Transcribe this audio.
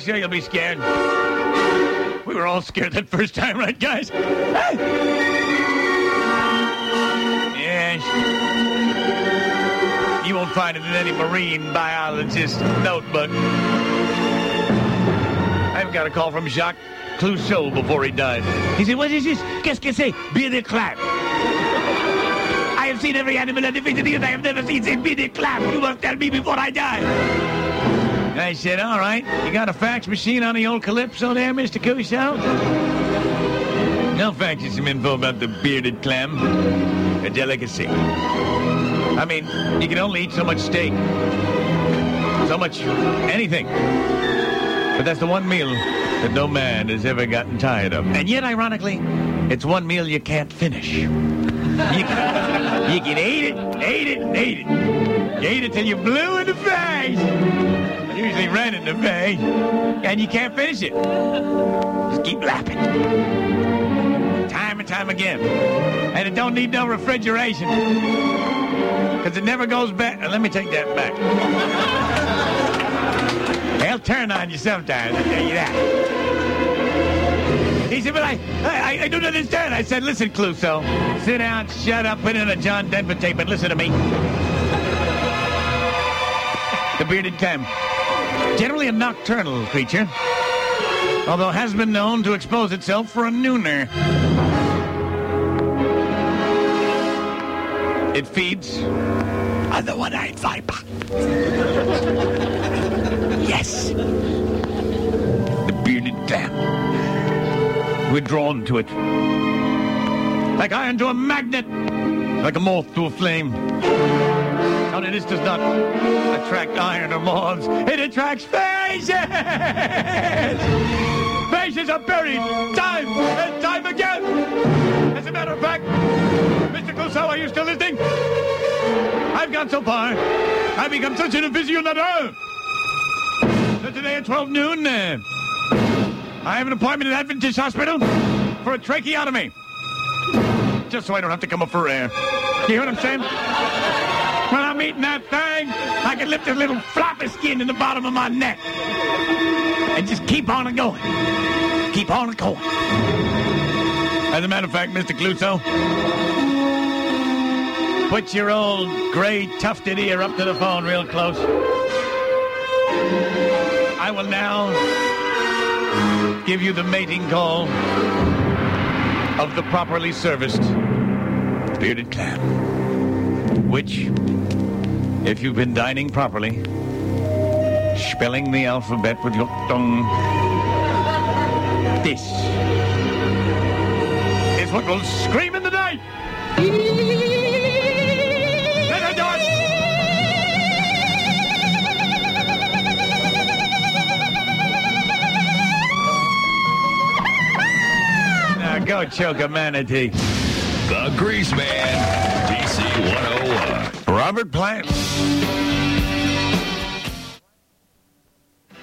sure you'll be scared. We were all scared that first time, right, guys? Yes. You won't find it in any marine biologist notebook. I've got a call from Jacques Clouseau before he died. He said, what is this? Qu'est-ce que c'est? Beer de clam. I have seen every animal on the face of the earth. I have never seen a beer de clam. You must tell me before I die. I said, all right. You got a fax machine on the old Calypso there, Mr. Clouseau? I'll fax you some info about the bearded clam. A delicacy. I mean, you can only eat so much steak. So much anything. But that's the one meal that no man has ever gotten tired of. And yet, ironically, it's one meal you can't finish. You can eat it, eat it, eat it. You eat it till you're blue in the face. Usually red in the face. And you can't finish it. Just keep lapping. Time and time again. And it don't need no refrigeration. Because it never goes back. Let me take that back. They'll turn on you sometimes, I'll tell you that. He said, but I don't understand. I said, listen, Clouseau, sit down, shut up, put in a John Denver tape, and listen to me. The bearded clam. Generally a nocturnal creature, although has been known to expose itself for a nooner. It feeds on the one-eyed viper. Yes. The bearded clam. We're drawn to it. Like iron to a magnet. Like a moth to a flame. Only this does not attract iron or moths. It attracts faces! Faces are buried time and time again. As a matter of fact, Mr. Clouseau, are you still listening? I've gone so far, I've become such an aficionado. So today at 12 noon, I have an appointment at Adventist Hospital for a tracheotomy. Just so I don't have to come up for air. You hear what I'm saying? When I'm eating that thing, I can lift a little floppy skin in the bottom of my neck. And just keep on going. Keep on going. As a matter of fact, Mr. Clouseau, put your old gray tufted ear up to the phone real close. I will now give you the mating call of the properly serviced bearded clam. Which, if you've been dining properly, spelling the alphabet with your tongue, this is what will scream in the night. Let her do it. Now go choke a manatee. The Grease Man, DC 101. Robert Plant.